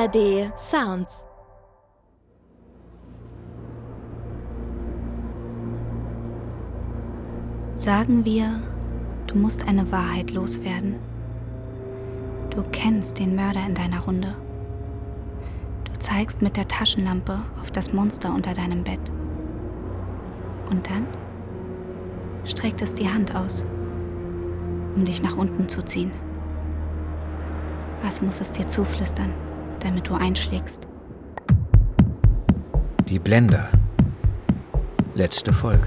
ARD Sounds. Sagen wir, du musst eine Wahrheit loswerden. Du kennst den Mörder in deiner Runde. Du zeigst mit der Taschenlampe auf das Monster unter deinem Bett. Und dann streckt es die Hand aus, um dich nach unten zu ziehen. Was muss es dir zuflüstern, damit du einschlägst? Die Blender. Letzte Folge.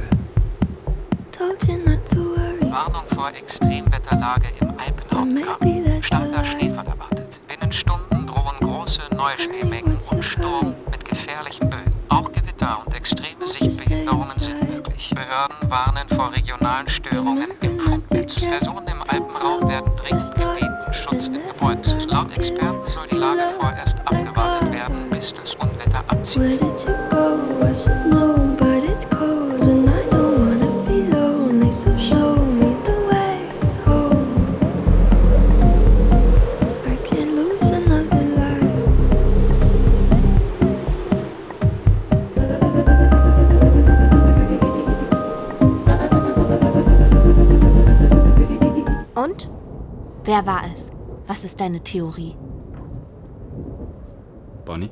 Warnung vor Extremwetterlage im Alpenhauptkamm. Starker Schneefall erwartet. Binnen Stunden drohen große Neuschneemengen und Sturm mit gefährlichen Böen. Auch Gewitter und extreme Sichtbehinderungen sind möglich. Behörden warnen vor regionalen Störungen im Funknetz. Personen im Alpenraum werden dringend gebeten, Schutz in Gebäuden zu suchen. Laut Experten soll die Lage vorerst abgewartet werden, bis das Unwetter abzieht. Und? Wer war es? Was ist deine Theorie? Bonnie?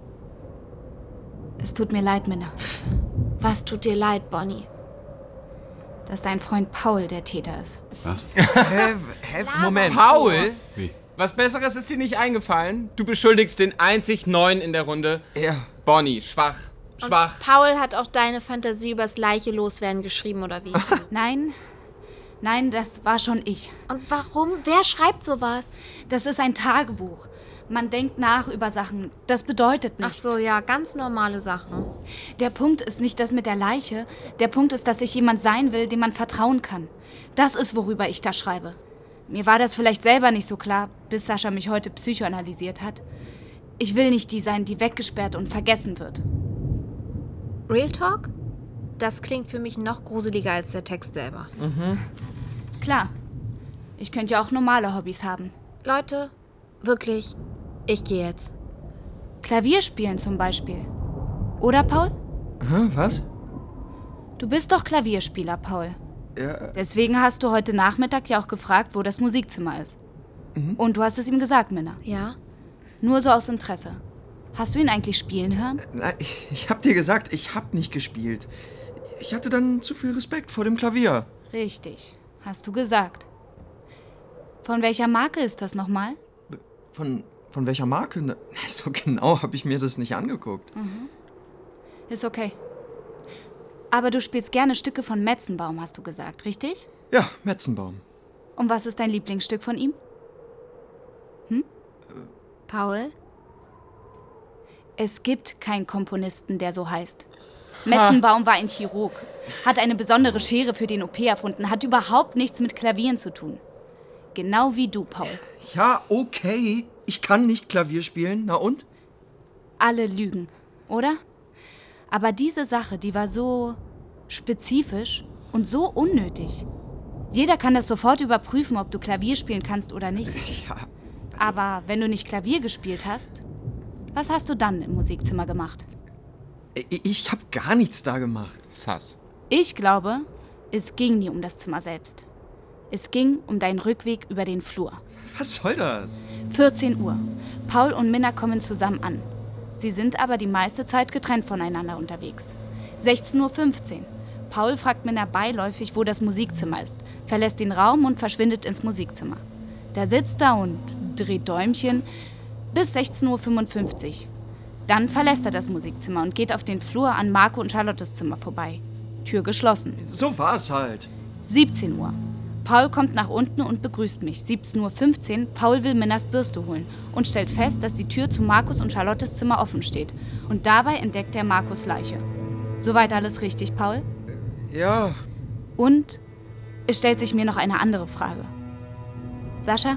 Es tut mir leid, Minna, Was tut dir leid, Bonnie? dass dein Freund Paul der Täter ist. Was? Moment. Paul? Wie? Was Besseres ist dir nicht eingefallen? Du beschuldigst den einzig Neuen in der Runde. Ja. Bonnie, schwach. Schwach. Und Paul hat auch deine Fantasie übers Leiche loswerden geschrieben, oder wie? Nein, das war schon ich. Und warum? Wer schreibt sowas? Das ist ein Tagebuch. Man denkt nach über Sachen. Das bedeutet Ach nichts. so, ja, ganz normale Sachen. Der Punkt ist nicht das mit der Leiche. Der Punkt ist, dass ich jemand sein will, dem man vertrauen kann. Das ist, worüber ich da schreibe. Mir war das vielleicht selber nicht so klar, bis Sascha mich heute psychoanalysiert hat. Ich will nicht die sein, die weggesperrt und vergessen wird. Real Talk? Das klingt für mich noch gruseliger als der Text selber. Klar, ich könnte ja auch normale Hobbys haben. Leute, wirklich, ich gehe jetzt. Klavier spielen zum Beispiel. Oder, Paul? Was? Du bist doch Klavierspieler, Paul. Ja. Deswegen hast du heute Nachmittag ja auch gefragt, wo das Musikzimmer ist. Und du hast es ihm gesagt, Minna. Ja? Nur so aus Interesse. Hast du ihn eigentlich spielen hören? Nein, ich hab dir gesagt, ich hab nicht gespielt. Ich hatte dann zu viel Respekt vor dem Klavier. Richtig, hast du gesagt. Von welcher Marke ist das nochmal? Von welcher Marke? Na, so genau habe ich mir das nicht angeguckt. Ist okay. Aber du spielst gerne Stücke von Metzenbaum, hast du gesagt, richtig? Ja, Metzenbaum. Und was ist dein Lieblingsstück von ihm? Paul? Es gibt keinen Komponisten, der so heißt. Metzenbaum war ein Chirurg, hat eine besondere Schere für den OP erfunden, hat überhaupt nichts mit Klavieren zu tun. Genau wie du, Paul. Ja, okay. Ich kann nicht Klavier spielen. Na und? Alle lügen, oder? Aber diese Sache, die war so spezifisch und so unnötig. Jeder kann das sofort überprüfen, ob du Klavier spielen kannst oder nicht. Ja. Aber wenn du nicht Klavier gespielt hast, was hast du dann im Musikzimmer gemacht? Ich habe gar nichts da gemacht. Sass. Ich glaube, es ging nie um das Zimmer selbst. Es ging um deinen Rückweg über den Flur. Was soll das? 14 Uhr. Paul und Minna kommen zusammen an. Sie sind aber die meiste Zeit getrennt voneinander unterwegs. 16:15 Uhr. Paul fragt Minna beiläufig, wo das Musikzimmer ist, verlässt den Raum und verschwindet ins Musikzimmer. Da sitzt er und dreht Däumchen bis 16:55 Uhr. Dann verlässt er das Musikzimmer und geht auf den Flur an Marco und Charlottes Zimmer vorbei. Tür geschlossen. So war's halt. 17 Uhr. Paul kommt nach unten und begrüßt mich. 17:15 Uhr. Paul will Minnas Bürste holen und stellt fest, dass die Tür zu Markus und Charlottes Zimmer offen steht. Und dabei entdeckt er Markus Leiche. Soweit alles richtig, Paul? Ja. Und es stellt sich mir noch eine andere Frage. Sascha?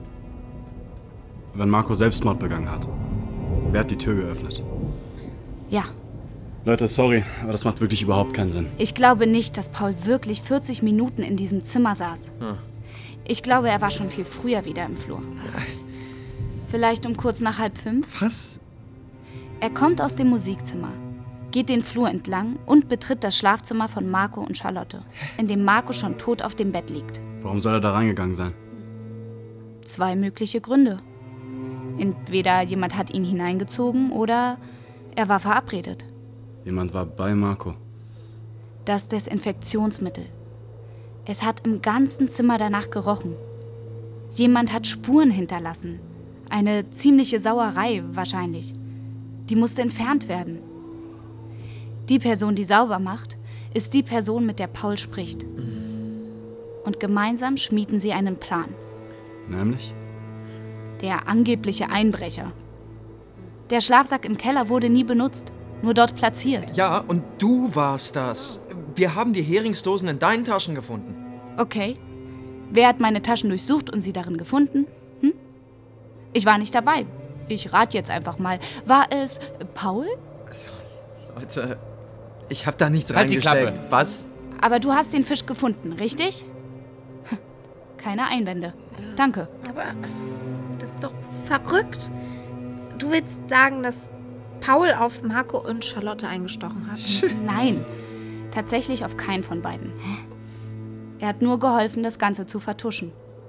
Wenn Marco Selbstmord begangen hat, wer hat die Tür geöffnet? Ja. Leute, sorry, aber das macht wirklich überhaupt keinen Sinn. Ich glaube nicht, dass Paul wirklich 40 Minuten in diesem Zimmer saß. Ich glaube, er war schon viel früher wieder im Flur. Vielleicht um kurz nach 4:30? Was? Er kommt aus dem Musikzimmer, geht den Flur entlang und betritt das Schlafzimmer von Marco und Charlotte, in dem Marco schon tot auf dem Bett liegt. Warum soll er da reingegangen sein? 2 mögliche Gründe. Entweder jemand hat ihn hineingezogen oder er war verabredet. Jemand war bei Marco. Das Desinfektionsmittel. Es hat im ganzen Zimmer danach gerochen. Jemand hat Spuren hinterlassen. Eine ziemliche Sauerei wahrscheinlich. Die musste entfernt werden. Die Person, die sauber macht, ist die Person, mit der Paul spricht. Und gemeinsam schmieden sie einen Plan. Nämlich? Der angebliche Einbrecher. Der Schlafsack im Keller wurde nie benutzt, nur dort platziert. Ja, und du warst das. Wir haben die Heringsdosen in deinen Taschen gefunden. Okay. Wer hat meine Taschen durchsucht und sie darin gefunden? Ich war nicht dabei. Ich rate jetzt einfach mal. War es Paul? Also, Leute, ich hab da nichts Halt die reingesteckt. Klappe. Was? Aber du hast den Fisch gefunden, richtig? Keine Einwände. Danke. Aber das ist doch verrückt. Du willst sagen, dass Paul auf Marco und Charlotte eingestochen hat? Nein, tatsächlich auf keinen von beiden. Er hat nur geholfen, das Ganze zu vertuschen.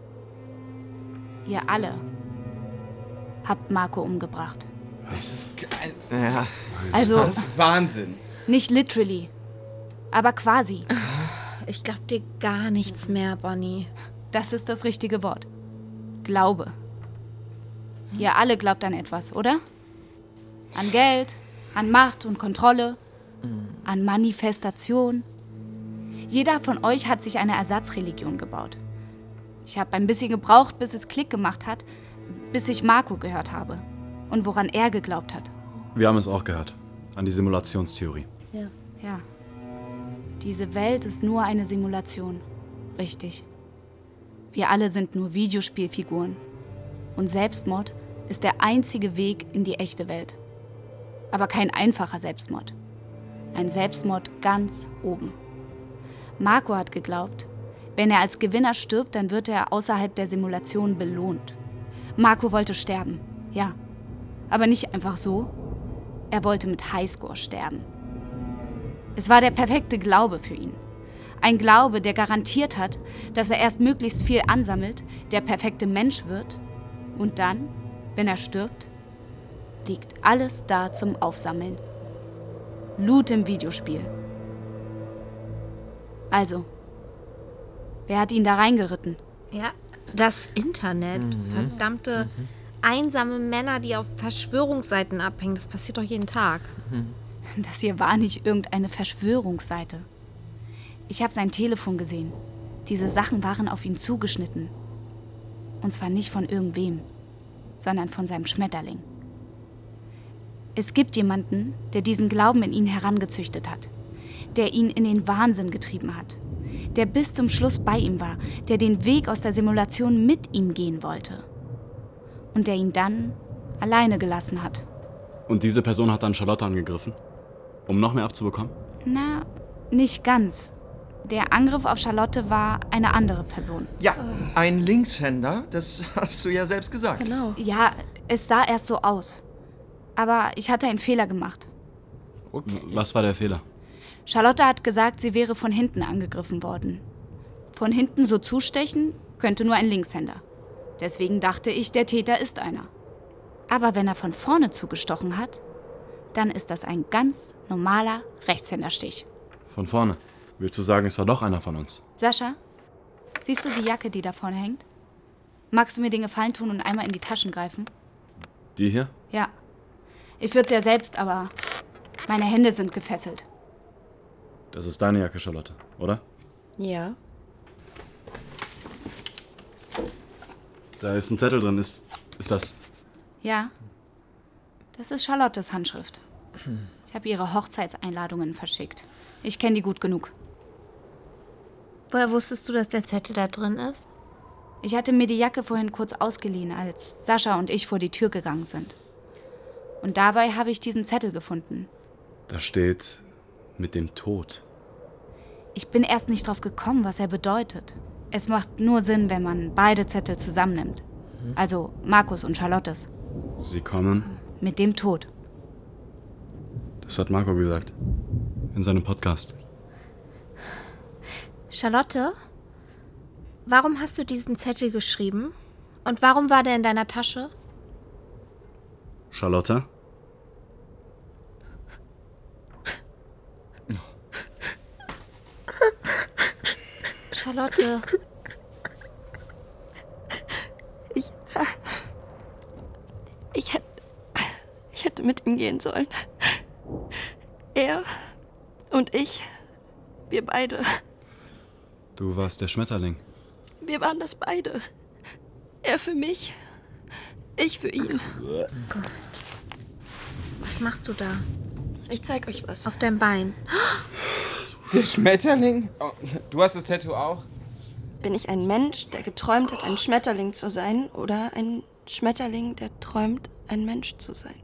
Ihr alle habt Marco umgebracht. Das ist geil. Ja. Also Das ist Wahnsinn. nicht literally, aber quasi. Ich glaub dir gar nichts mehr, Bonnie. Das ist das richtige Wort. Glaube. Ihr alle glaubt an etwas, oder? An Geld, an Macht und Kontrolle, an Manifestation. Jeder von euch hat sich eine Ersatzreligion gebaut. Ich habe ein bisschen gebraucht, bis es Klick gemacht hat, bis ich Marco gehört habe und woran er geglaubt hat. Wir haben es auch gehört. An die Simulationstheorie. Ja. Diese Welt ist nur eine Simulation. Richtig. Wir alle sind nur Videospielfiguren. Und Selbstmord ist der einzige Weg in die echte Welt. Aber kein einfacher Selbstmord. Ein Selbstmord ganz oben. Marco hat geglaubt, wenn er als Gewinner stirbt, dann wird er außerhalb der Simulation belohnt. Marco wollte sterben, ja. Aber nicht einfach so. Er wollte mit Highscore sterben. Es war der perfekte Glaube für ihn. Ein Glaube, der garantiert hat, dass er erst möglichst viel ansammelt, der perfekte Mensch wird und dann, wenn er stirbt, liegt alles da zum Aufsammeln. Loot im Videospiel. Also, wer hat ihn da reingeritten? Ja, das Internet. Verdammte einsame Männer, die auf Verschwörungsseiten abhängen. Das passiert doch jeden Tag. Das hier war nicht irgendeine Verschwörungsseite. Ich habe sein Telefon gesehen. Diese Sachen waren auf ihn zugeschnitten. Und zwar nicht von irgendwem, sondern von seinem Schmetterling. Es gibt jemanden, der diesen Glauben in ihn herangezüchtet hat, der ihn in den Wahnsinn getrieben hat, der bis zum Schluss bei ihm war, der den Weg aus der Simulation mit ihm gehen wollte und der ihn dann alleine gelassen hat. Und diese Person hat dann Charlotte angegriffen, um noch mehr abzubekommen? Na, nicht ganz. Der Angriff auf Charlotte war eine andere Person. Ja, ein Linkshänder, das hast du ja selbst gesagt. Genau. Ja, es sah erst so aus. Aber ich hatte einen Fehler gemacht. Was war der Fehler? Charlotte hat gesagt, sie wäre von hinten angegriffen worden. Von hinten so zustechen könnte nur ein Linkshänder. Deswegen dachte ich, der Täter ist einer. Aber wenn er von vorne zugestochen hat, dann ist das ein ganz normaler Rechtshänderstich. Von vorne. Willst du sagen, es war doch einer von uns? Sascha, siehst du die Jacke, die da vorne hängt? Magst du mir den Gefallen tun und einmal in die Taschen greifen? Die hier? Ja. Ich würde es ja selbst, aber meine Hände sind gefesselt. Das ist deine Jacke, Charlotte, oder? Ja. Da ist ein Zettel drin. Ist das... Ja. Das ist Charlottes Handschrift. Ich habe ihre Hochzeitseinladungen verschickt. Ich kenne die gut genug. Woher wusstest du, dass der Zettel da drin ist? Ich hatte mir die Jacke vorhin kurz ausgeliehen, als Sascha und ich vor die Tür gegangen sind. Und dabei habe ich diesen Zettel gefunden. Da steht mit dem Tod. Ich bin erst nicht drauf gekommen, was er bedeutet. Es macht nur Sinn, wenn man beide Zettel zusammennimmt. Also Markus und Charlottes. Sie kommen. Mit dem Tod. Das hat Marco gesagt. In seinem Podcast. Charlotte, warum hast du diesen Zettel geschrieben? Und warum war der in deiner Tasche? Charlotte? Charlotte. Ich hätte mit ihm gehen sollen. Er und ich, wir beide. Du warst der Schmetterling. Wir waren das beide. Er für mich, ich für ihn. Was machst du da? Ich zeig euch was. Auf deinem Bein. Der Schmetterling? Oh, du hast das Tattoo auch? Bin ich ein Mensch, der geträumt hat, ein Schmetterling zu sein, oder ein Schmetterling, der träumt, ein Mensch zu sein?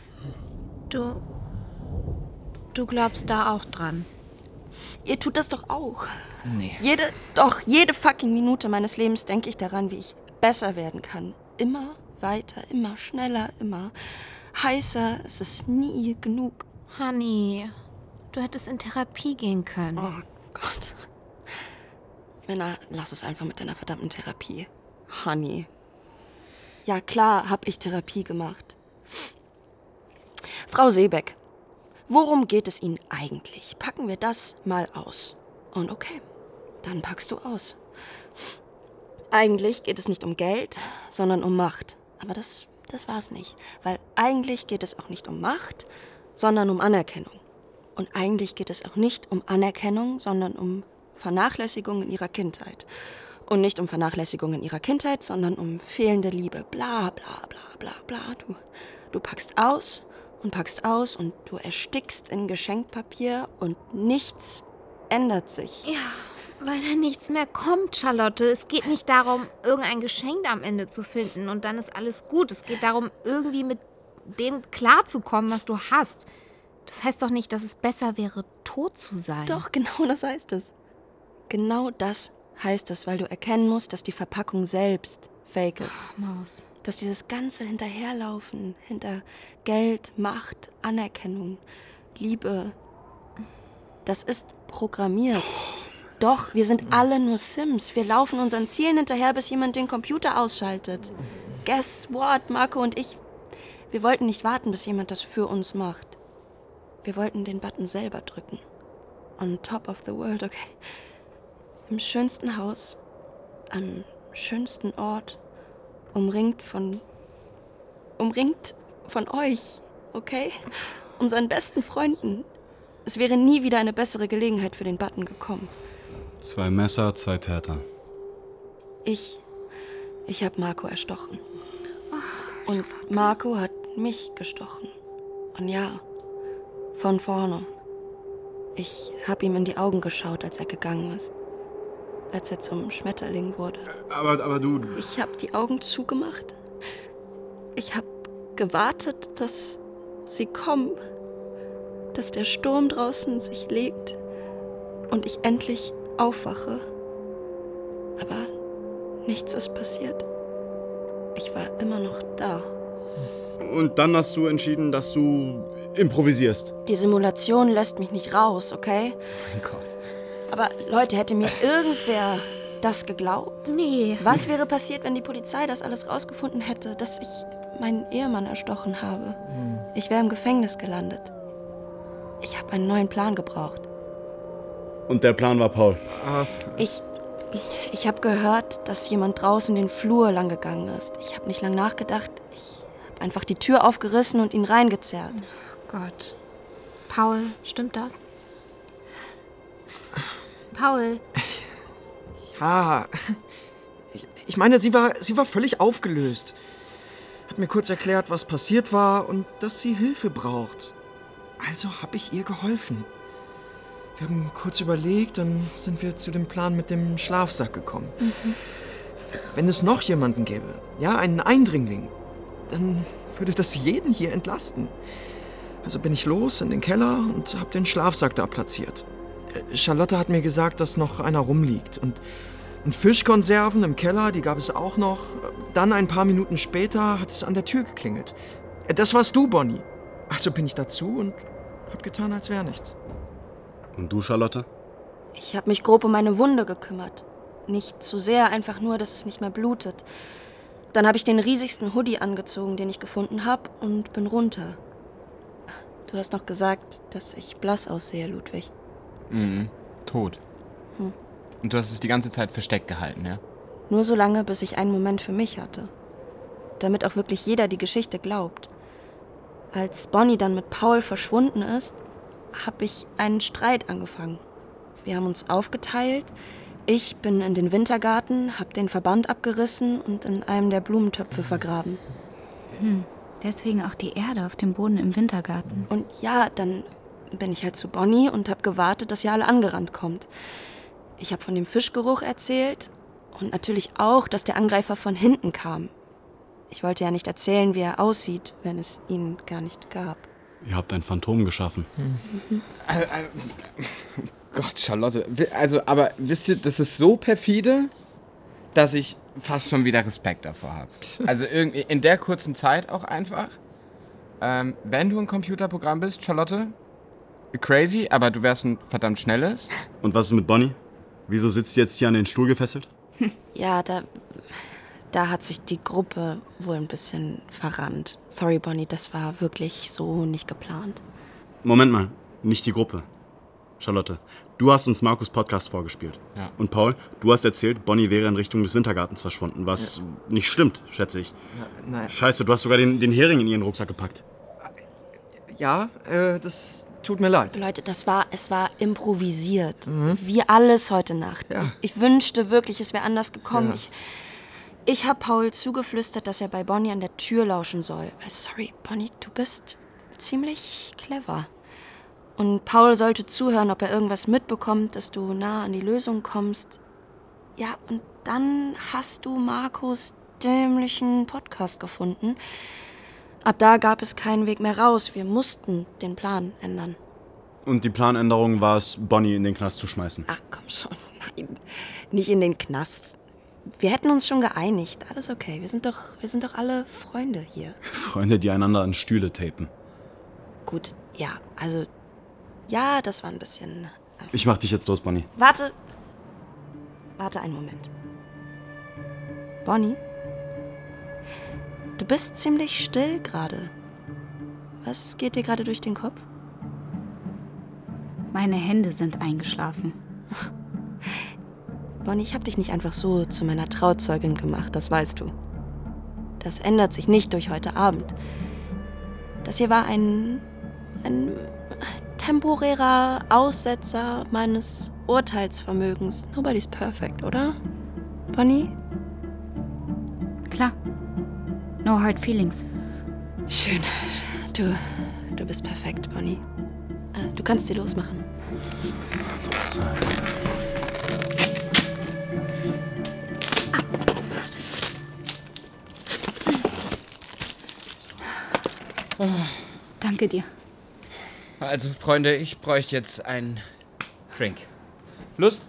Du glaubst da auch dran. Ihr tut das doch auch. Nee. Jede fucking Minute meines Lebens denke ich daran, wie ich besser werden kann. Immer weiter, immer schneller, immer heißer. Es ist nie genug. Honey, du hättest in Therapie gehen können. Oh Gott. Männer, lass es einfach mit deiner verdammten Therapie. Honey. Ja, klar, hab ich Therapie gemacht. Frau Seebeck, worum geht es Ihnen eigentlich? Packen wir das mal aus. Und okay, dann packst du aus. Eigentlich geht es nicht um Geld, sondern um Macht. Aber das war's nicht. Weil eigentlich geht es auch nicht um Macht, sondern um Anerkennung. Und eigentlich geht es auch nicht um Anerkennung, sondern um Vernachlässigung in ihrer Kindheit. Und nicht um Vernachlässigung in ihrer Kindheit, sondern um fehlende Liebe. Bla, bla, bla, bla, bla. Du packst aus und du erstickst in Geschenkpapier und nichts ändert sich. Ja, weil da nichts mehr kommt, Charlotte. Es geht nicht darum, irgendein Geschenk am Ende zu finden und dann ist alles gut. Es geht darum, irgendwie mit dem klarzukommen, was du hast. Das heißt doch nicht, dass es besser wäre, tot zu sein. Doch, genau das heißt es. Genau das heißt es, weil du erkennen musst, dass die Verpackung selbst fake ist. Ach, Maus. Dass dieses ganze Hinterherlaufen, hinter Geld, Macht, Anerkennung, Liebe, das ist programmiert. Doch, wir sind alle nur Sims. Wir laufen unseren Zielen hinterher, bis jemand den Computer ausschaltet. Guess what, Marco und ich, wir wollten nicht warten, bis jemand das für uns macht. Wir wollten den Button selber drücken. On top of the world, okay? Im schönsten Haus, am schönsten Ort, umringt von euch, okay? Unseren besten Freunden. Es wäre nie wieder eine bessere Gelegenheit für den Button gekommen. 2 Messer, 2 Täter. Ich habe Marco erstochen. Und Marco hat mich gestochen. Und ja, von vorne. Ich habe ihm in die Augen geschaut, als er gegangen ist. Als er zum Schmetterling wurde. Aber du... Ich habe die Augen zugemacht. Ich habe gewartet, dass sie kommen. Dass der Sturm draußen sich legt und ich endlich aufwache. Aber nichts ist passiert. Ich war immer noch da. Und dann hast du entschieden, dass du improvisierst. Die Simulation lässt mich nicht raus, okay? Mein Gott. Aber Leute, hätte mir irgendwer das geglaubt? Nee. Was wäre passiert, wenn die Polizei das alles rausgefunden hätte, dass ich meinen Ehemann erstochen habe? Ich wäre im Gefängnis gelandet. Ich habe einen neuen Plan gebraucht. Und der Plan war Paul. Ich habe gehört, dass jemand draußen den Flur lang gegangen ist. Ich habe nicht lang nachgedacht. Ich habe einfach die Tür aufgerissen und ihn reingezerrt. Gott. Paul, stimmt das? Paul. Ja, ich meine, sie war völlig aufgelöst. Hat mir kurz erklärt, was passiert war und dass sie Hilfe braucht. Also habe ich ihr geholfen. Wir haben kurz überlegt, dann sind wir zu dem Plan mit dem Schlafsack gekommen. Wenn es noch jemanden gäbe, ja, einen Eindringling, dann würde das jeden hier entlasten. Also bin ich los in den Keller und habe den Schlafsack da platziert. Charlotte hat mir gesagt, dass noch einer rumliegt. Und Und Fischkonserven im Keller, die gab es auch noch. Dann ein paar Minuten später hat es an der Tür geklingelt. Das warst du, Bonnie. Also bin ich dazu und hab getan, als wäre nichts. Und du, Charlotte? Ich habe mich grob um meine Wunde gekümmert. Nicht zu sehr, einfach nur, dass es nicht mehr blutet. Dann habe ich den riesigsten Hoodie angezogen, den ich gefunden habe, und bin runter. Du hast noch gesagt, dass ich blass aussehe, Ludwig. Tot. Und du hast es die ganze Zeit versteckt gehalten, ja? Nur so lange, bis ich einen Moment für mich hatte. Damit auch wirklich jeder die Geschichte glaubt. Als Bonnie dann mit Paul verschwunden ist, habe ich einen Streit angefangen. Wir haben uns aufgeteilt. Ich bin in den Wintergarten, habe den Verband abgerissen und in einem der Blumentöpfe vergraben. Deswegen auch die Erde auf dem Boden im Wintergarten. Und ja, dann bin ich halt zu Bonnie und habe gewartet, dass ihr alle angerannt kommt. Ich habe von dem Fischgeruch erzählt und natürlich auch, dass der Angreifer von hinten kam. Ich wollte ja nicht erzählen, wie er aussieht, wenn es ihn gar nicht gab. Ihr habt ein Phantom geschaffen. Gott, Charlotte. Aber wisst ihr, das ist so perfide, dass ich fast schon wieder Respekt davor habe. Also irgendwie in der kurzen Zeit auch einfach. Wenn du ein Computerprogramm bist, Charlotte, crazy, aber du wärst ein verdammt schnelles. Und was ist mit Bonnie? Wieso sitzt sie jetzt hier an den Stuhl gefesselt? Ja, da hat sich die Gruppe wohl ein bisschen verrannt. Sorry, Bonnie, das war wirklich so nicht geplant. Moment mal, nicht die Gruppe. Charlotte, du hast uns Markus' Podcast vorgespielt. Ja. Und Paul, du hast erzählt, Bonnie wäre in Richtung des Wintergartens verschwunden, was nicht stimmt, schätze ich. Ja, nein. Scheiße, du hast sogar den Hering in ihren Rucksack gepackt. Ja, das tut mir leid. Leute, es war improvisiert. Wie alles heute Nacht. Ja. Ich wünschte wirklich, es wäre anders gekommen. Ja. Ich habe Paul zugeflüstert, dass er bei Bonnie an der Tür lauschen soll. Sorry, Bonnie, du bist ziemlich clever. Und Paul sollte zuhören, ob er irgendwas mitbekommt, dass du nah an die Lösung kommst. Ja, und dann hast du Markus' dämlichen Podcast gefunden. Ab da gab es keinen Weg mehr raus. Wir mussten den Plan ändern. Und die Planänderung war es, Bonnie in den Knast zu schmeißen. Ach, komm schon. Nein, nicht in den Knast. Wir hätten uns schon geeinigt. Alles okay. Wir sind doch alle Freunde hier. Freunde, die einander an Stühle tapen. Gut, ja, also... Ja, das war ein bisschen... Ich mach dich jetzt los, Bonnie. Warte einen Moment. Bonnie? Du bist ziemlich still gerade. Was geht dir gerade durch den Kopf? Meine Hände sind eingeschlafen. Bonnie, ich habe dich nicht einfach so zu meiner Trauzeugin gemacht, das weißt du. Das ändert sich nicht durch heute Abend. Das hier war ein temporärer Aussetzer meines Urteilsvermögens. Nobody's perfect, oder? Bonnie? Klar. No hard feelings. Schön. Du bist perfekt, Bonnie. Du kannst sie losmachen. Danke dir. Also, Freunde, ich bräuchte jetzt einen Drink. Lust?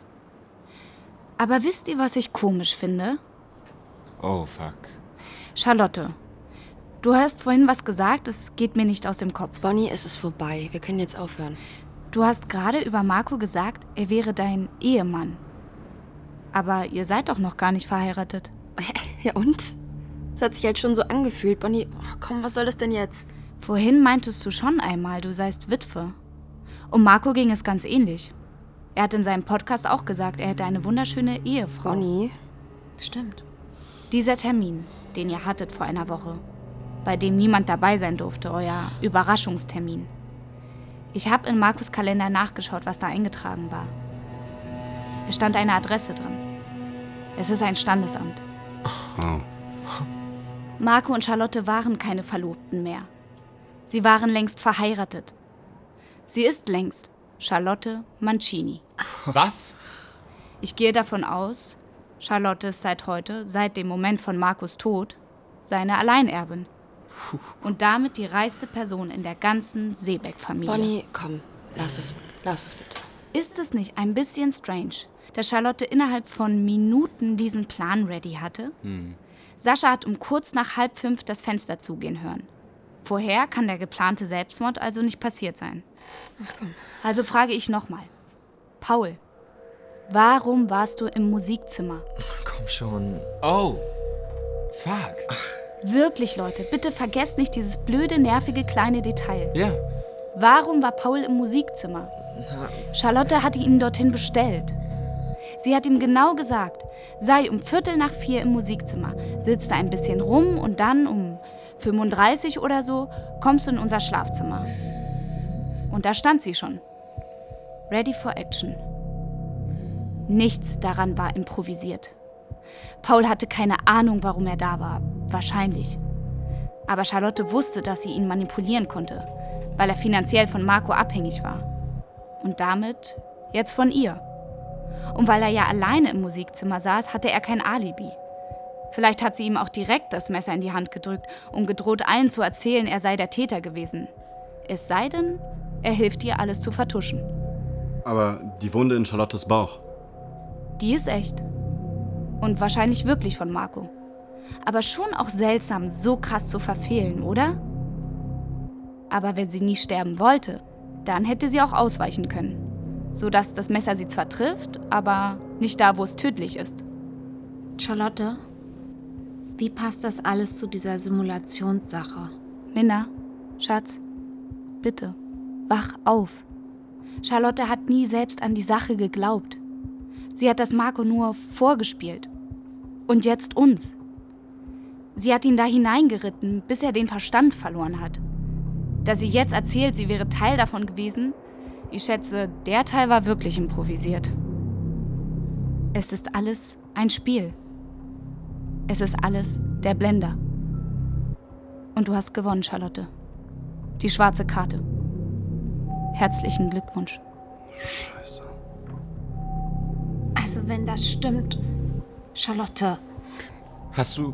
Aber wisst ihr, was ich komisch finde? Oh, fuck. Charlotte, du hast vorhin was gesagt, es geht mir nicht aus dem Kopf. Bonnie, es ist vorbei. Wir können jetzt aufhören. Du hast gerade über Marco gesagt, er wäre dein Ehemann. Aber ihr seid doch noch gar nicht verheiratet. Ja und? Es hat sich halt schon so angefühlt. Bonnie, komm, was soll das denn jetzt? Vorhin meintest du schon einmal, du seist Witwe. Um Marco ging es ganz ähnlich. Er hat in seinem Podcast auch gesagt, er hätte eine wunderschöne Ehefrau. Bonnie, stimmt. Dieser Termin, den ihr hattet vor einer Woche, bei dem niemand dabei sein durfte, euer Überraschungstermin. Ich habe in Markus' Kalender nachgeschaut, was da eingetragen war. Es stand eine Adresse drin. Es ist ein Standesamt. Oh. Marco und Charlotte waren keine Verlobten mehr. Sie waren längst verheiratet. Sie ist längst Charlotte Mancini. Was? Ich gehe davon aus, Charlotte ist seit heute, seit dem Moment von Markus' Tod, seine Alleinerbin. Und damit die reichste Person in der ganzen Seebeck-Familie. Bonnie, komm, lass es bitte. Ist es nicht ein bisschen strange, dass Charlotte innerhalb von Minuten diesen Plan ready hatte? Sascha hat um kurz nach 4:30 das Fenster zugehen hören. Vorher kann der geplante Selbstmord also nicht passiert sein. Ach komm. Also frage ich nochmal. Paul, warum warst du im Musikzimmer? Komm schon. Oh, fuck. Wirklich, Leute, bitte vergesst nicht dieses blöde, nervige kleine Detail. Ja. Warum war Paul im Musikzimmer? Charlotte hatte ihn dorthin bestellt. Sie hat ihm genau gesagt, sei um 4:45 im Musikzimmer, sitz da ein bisschen rum und dann um 35 oder so kommst du in unser Schlafzimmer. Und da stand sie schon. Ready for action. Nichts daran war improvisiert. Paul hatte keine Ahnung, warum er da war. Wahrscheinlich. Aber Charlotte wusste, dass sie ihn manipulieren konnte, weil er finanziell von Marco abhängig war. Und damit jetzt von ihr. Und weil er ja alleine im Musikzimmer saß, hatte er kein Alibi. Vielleicht hat sie ihm auch direkt das Messer in die Hand gedrückt und gedroht, allen zu erzählen, er sei der Täter gewesen. Es sei denn, er hilft ihr, alles zu vertuschen. Aber die Wunde in Charlottes Bauch. Die ist echt. Und wahrscheinlich wirklich von Marco. Aber schon auch seltsam, so krass zu verfehlen, oder? Aber wenn sie nie sterben wollte, dann hätte sie auch ausweichen können. Sodass das Messer sie zwar trifft, aber nicht da, wo es tödlich ist. Charlotte, wie passt das alles zu dieser Simulationssache? Minna, Schatz, bitte, wach auf. Charlotte hat nie selbst an die Sache geglaubt. Sie hat das Marco nur vorgespielt. Und jetzt uns. Sie hat ihn da hineingeritten, bis er den Verstand verloren hat. Da sie jetzt erzählt, sie wäre Teil davon gewesen, ich schätze, der Teil war wirklich improvisiert. Es ist alles ein Spiel. Es ist alles der Blender. Und du hast gewonnen, Charlotte. Die schwarze Karte. Herzlichen Glückwunsch. Scheiße. Also wenn das stimmt, Charlotte. Hast du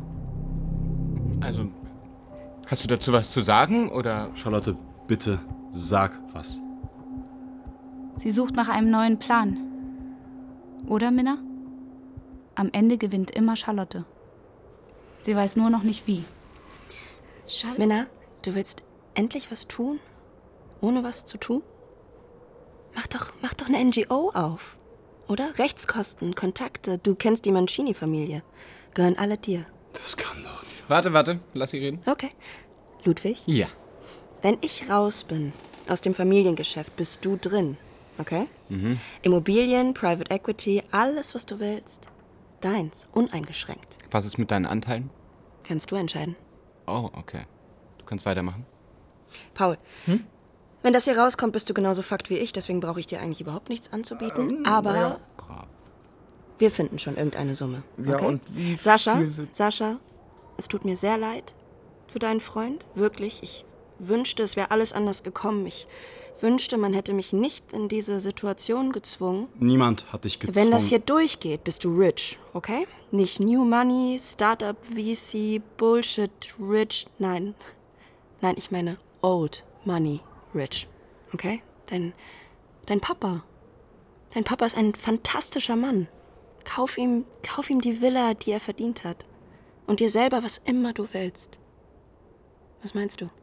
dazu was zu sagen, oder? Charlotte, bitte sag was. Sie sucht nach einem neuen Plan. Oder, Minna? Am Ende gewinnt immer Charlotte. Sie weiß nur noch nicht wie. Minna, du willst endlich was tun? Ohne was zu tun? Mach doch eine NGO auf. Oder? Rechtskosten, Kontakte. Du kennst die Mancini-Familie. Gehören alle dir. Das kann doch nicht. Warte, lass sie reden. Okay. Ludwig? Ja. Wenn ich raus bin aus dem Familiengeschäft, bist du drin. Okay? Immobilien, Private Equity, alles, was du willst. Deins, uneingeschränkt. Was ist mit deinen Anteilen? Kannst du entscheiden. Oh, okay. Du kannst weitermachen. Paul, wenn das hier rauskommt, bist du genauso fucked wie ich, deswegen brauche ich dir eigentlich überhaupt nichts anzubieten. Aber ja. wir finden schon irgendeine Summe. Okay? Ja, und wie Sascha, viel Sascha, es tut mir sehr leid für deinen Freund. Wirklich. Ich wünschte, es wäre alles anders gekommen. Ich wünschte, man hätte mich nicht in diese Situation gezwungen. Niemand hat dich gezwungen. Wenn das hier durchgeht, bist du rich, okay? Nicht New Money, Startup, VC, Bullshit, rich. Nein, ich meine Old Money, rich, okay? Dein Papa. Dein Papa ist ein fantastischer Mann. Kauf ihm die Villa, die er verdient hat. Und dir selber, was immer du willst. Was meinst du?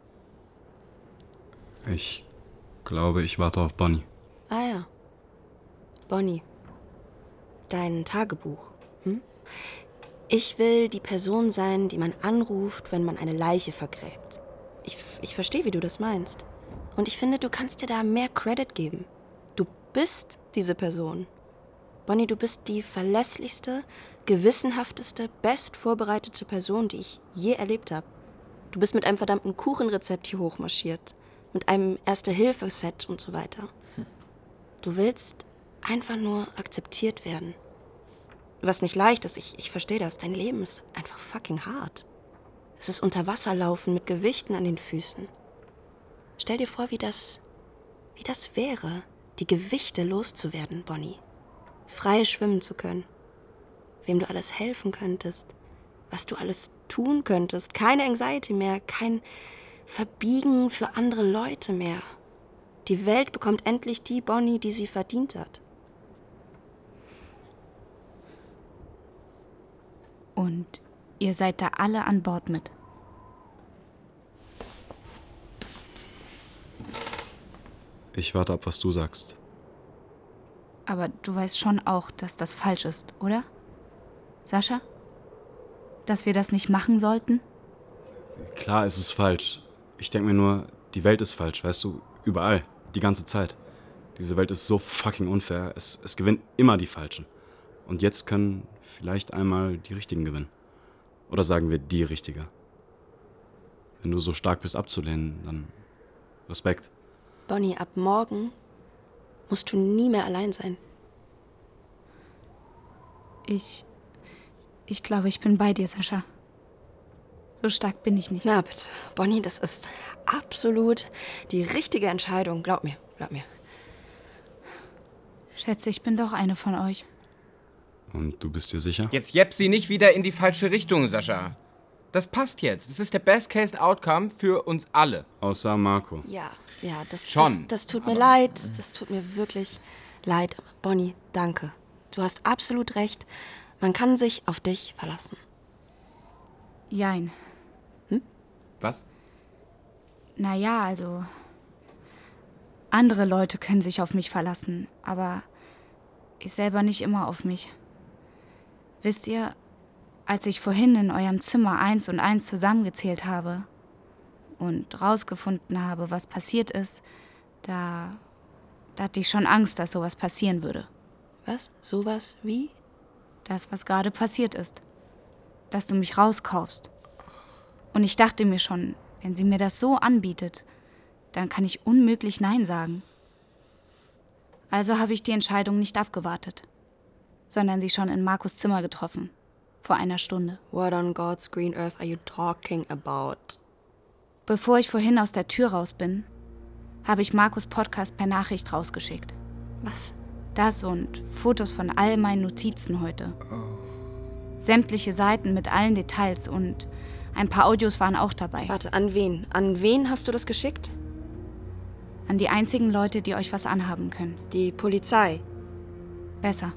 Ich glaube, ich warte auf Bonnie. Ah ja. Bonnie. Dein Tagebuch. Ich will die Person sein, die man anruft, wenn man eine Leiche vergräbt. Ich verstehe, wie du das meinst. Und ich finde, du kannst dir da mehr Credit geben. Du bist diese Person. Bonnie, du bist die verlässlichste, gewissenhafteste, bestvorbereitete Person, die ich je erlebt habe. Du bist mit einem verdammten Kuchenrezept hier hochmarschiert. Mit einem Erste-Hilfe-Set und so weiter. Du willst einfach nur akzeptiert werden. Was nicht leicht ist, ich verstehe das. Dein Leben ist einfach fucking hart. Es ist unter Wasser laufen mit Gewichten an den Füßen. Stell dir vor, wie das wäre, die Gewichte loszuwerden, Bonnie. Frei schwimmen zu können. Wem du alles helfen könntest. Was du alles tun könntest. Keine Anxiety mehr, kein Verbiegen für andere Leute mehr. Die Welt bekommt endlich die Bonnie, die sie verdient hat. Und ihr seid da alle an Bord mit. Ich warte ab, was du sagst. Aber du weißt schon auch, dass das falsch ist, oder? Sascha? Dass wir das nicht machen sollten? Klar, es ist falsch. Ich denke mir nur, die Welt ist falsch, weißt du? Überall. Die ganze Zeit. Diese Welt ist so fucking unfair. Es gewinnen immer die Falschen. Und jetzt können vielleicht einmal die Richtigen gewinnen. Oder sagen wir die Richtige. Wenn du so stark bist abzulehnen, dann Respekt. Bonnie, ab morgen musst du nie mehr allein sein. Ich glaube, ich bin bei dir, Sascha. So stark bin ich nicht. Na bitte, Bonnie, das ist absolut die richtige Entscheidung. Glaub mir, glaub mir. Schätze, ich bin doch eine von euch. Und du bist dir sicher? Jetzt jepp sie nicht wieder in die falsche Richtung, Sascha. Das passt jetzt. Das ist der Best-Case-Outcome für uns alle. Außer Marco. Ja, Schon. das tut mir leid. Das tut mir wirklich leid. Aber Bonnie, danke. Du hast absolut recht. Man kann sich auf dich verlassen. Jein. Was? Naja, also... Andere Leute können sich auf mich verlassen, aber ich selber nicht immer auf mich. Wisst ihr, als ich vorhin in eurem Zimmer 1 und 1 zusammengezählt habe und rausgefunden habe, was passiert ist, da hatte ich schon Angst, dass sowas passieren würde. Was? Sowas wie? Das, was gerade passiert ist. Dass du mich rauskaufst. Und ich dachte mir schon, wenn sie mir das so anbietet, dann kann ich unmöglich Nein sagen. Also habe ich die Entscheidung nicht abgewartet, sondern sie schon in Markus Zimmer getroffen. Vor einer Stunde. What on God's green earth are you talking about? Bevor ich vorhin aus der Tür raus bin, habe ich Markus Podcast per Nachricht rausgeschickt. Was? Das und Fotos von all meinen Notizen heute. Sämtliche Seiten mit allen Details und ein paar Audios waren auch dabei. Warte, an wen? An wen hast du das geschickt? An die einzigen Leute, die euch was anhaben können. Die Polizei. Besser.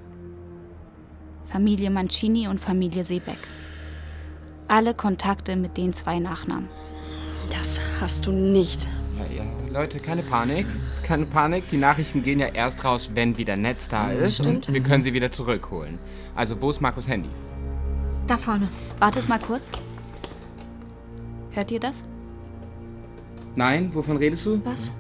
Familie Mancini und Familie Seebeck. Alle Kontakte mit den 2 Nachnamen. Das hast du nicht. Ja, Leute, keine Panik. Keine Panik. Die Nachrichten gehen ja erst raus, wenn wieder Netz da ist. Stimmt. Und wir können sie wieder zurückholen. Also, wo ist Markus' Handy? Da vorne. Wartet mal kurz. Hört ihr das? Nein, wovon redest du? Was?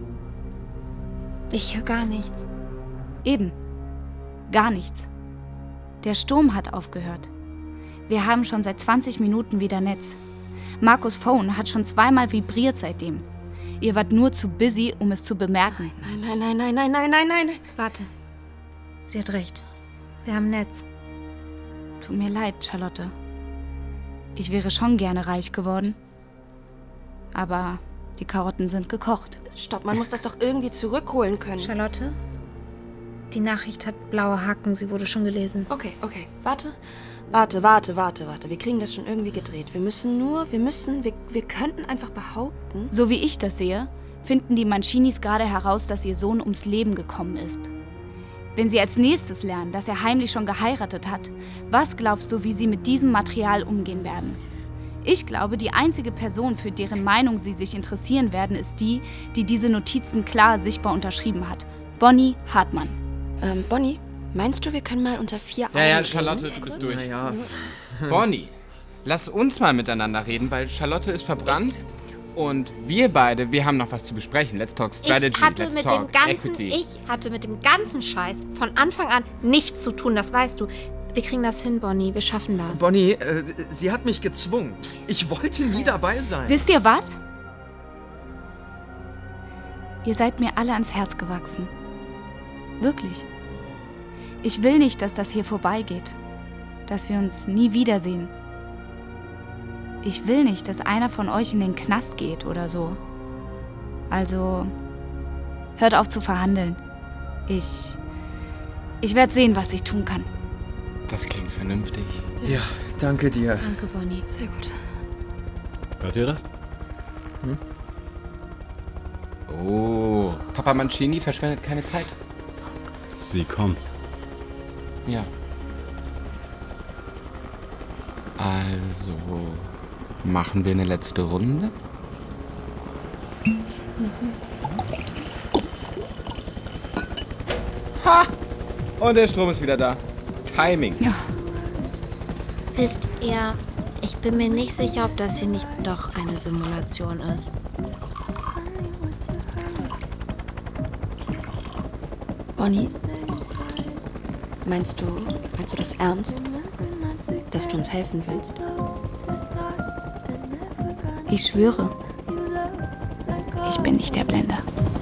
Ich höre gar nichts. Eben. Gar nichts. Der Sturm hat aufgehört. Wir haben schon seit 20 Minuten wieder Netz. Markus' Phone hat schon 2-mal vibriert seitdem. Ihr wart nur zu busy, um es zu bemerken. Nein. Warte. Sie hat recht. Wir haben Netz. Tut mir leid, Charlotte. Ich wäre schon gerne reich geworden. Aber die Karotten sind gekocht. Stopp, man muss das doch irgendwie zurückholen können. Charlotte? Die Nachricht hat blaue Haken. Sie wurde schon gelesen. Okay. Warte. Wir kriegen das schon irgendwie gedreht. Wir könnten einfach behaupten... So wie ich das sehe, finden die Mancinis gerade heraus, dass ihr Sohn ums Leben gekommen ist. Wenn sie als nächstes lernen, dass er heimlich schon geheiratet hat, was glaubst du, wie sie mit diesem Material umgehen werden? Ich glaube, die einzige Person, für deren Meinung sie sich interessieren werden, ist die, die diese Notizen klar sichtbar unterschrieben hat. Bonnie Hartmann. Bonnie, meinst du, wir können mal unter 4 Augen Ja, reden? Charlotte, du bist durch. Naja, Bonnie, lass uns mal miteinander reden, weil Charlotte ist verbrannt. Und wir beide, wir haben noch was zu besprechen. Let's talk strategy, Ich hatte let's mit talk equity. dem ganzen Scheiß von Anfang an nichts zu tun, das weißt du. Wir kriegen das hin, Bonnie. Wir schaffen das. Bonnie, sie hat mich gezwungen. Ich wollte nie dabei sein. Wisst ihr was? Ihr seid mir alle ans Herz gewachsen. Wirklich. Ich will nicht, dass das hier vorbeigeht. Dass wir uns nie wiedersehen. Ich will nicht, dass einer von euch in den Knast geht oder so. Also, hört auf zu verhandeln. Ich werde sehen, was ich tun kann. Das klingt vernünftig. Ja, danke dir. Danke, Bonnie. Sehr gut. Hört ihr das? Oh, Papa Mancini verschwendet keine Zeit. Sie kommen. Ja. Also, machen wir eine letzte Runde? Ha! Und der Strom ist wieder da. Timing. Ja. Wisst ihr, ich bin mir nicht sicher, ob das hier nicht doch eine Simulation ist. Bonnie, meinst du das ernst? Dass du uns helfen willst? Ich schwöre, ich bin nicht der Blender.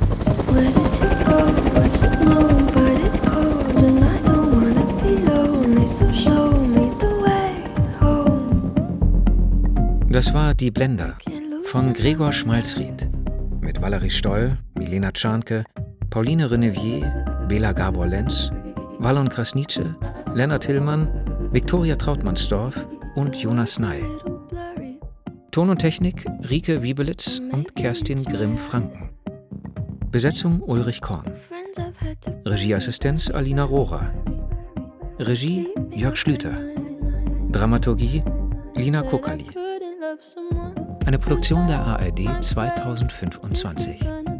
Das war Die Blender von Gregor Schmalzried mit Valerie Stoll, Milena Czarnke, Pauline Renevier, Bela Gabor-Lenz, Wallon Krasnice, Lennart Hillmann, Viktoria Trautmannsdorf und Jonas Ney. Ton und Technik Rike Wiebelitz und Kerstin Grimm-Franken. Besetzung Ulrich Korn. Regieassistenz Alina Rohrer. Regie Jörg Schlüter. Dramaturgie Lina Kokali. Eine Produktion der ARD 2025.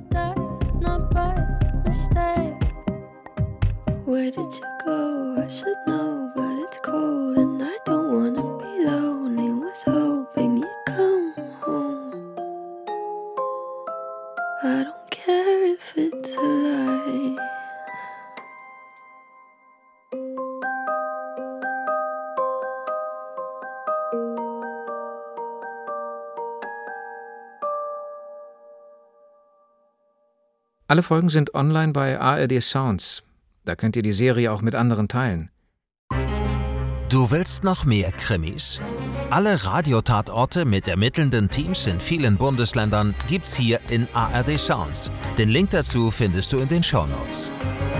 Where did you go? I should know, but it's cold and I don't wanna be lonely. Was hoping you'd come home. I don't care if it's a lie. Alle Folgen sind online bei ARD Sounds. Da könnt ihr die Serie auch mit anderen teilen. Du willst noch mehr Krimis? Alle Radiotatorte mit ermittelnden Teams in vielen Bundesländern gibt's hier in ARD Sounds. Den Link dazu findest du in den Shownotes.